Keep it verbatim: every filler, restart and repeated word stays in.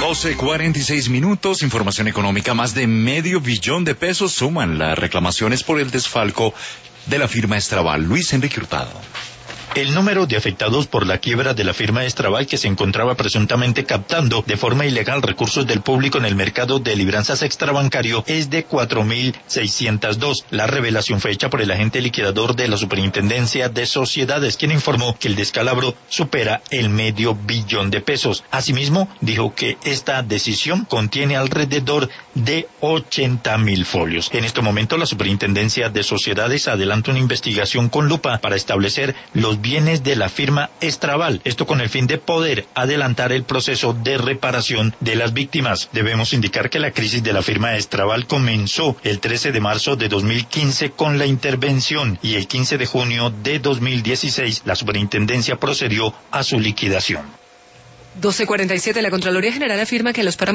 doce cuarenta y seis minutos, información económica. Más de medio billón de pesos suman las reclamaciones por el desfalco de la firma Estrabal. Luis Enrique Hurtado. El número de afectados por la quiebra de la firma Estrabal, que se encontraba presuntamente captando de forma ilegal recursos del público en el mercado de libranzas extrabancario, es de cuatro mil seiscientos dos. La revelación fue hecha por el agente liquidador de la Superintendencia de Sociedades, quien informó que el descalabro supera el medio billón de pesos. Asimismo, dijo que esta decisión contiene alrededor de ochenta mil folios. En este momento, la Superintendencia de Sociedades adelanta una investigación con lupa para establecer los bienes de la firma Estrabal, esto con el fin de poder adelantar el proceso de reparación de las víctimas. Debemos indicar que la crisis de la firma Estrabal comenzó el trece de marzo de dos mil quince con la intervención y el quince de junio de dos mil dieciséis la superintendencia procedió a su liquidación. doce cuarenta y siete, la Contraloría General afirma que los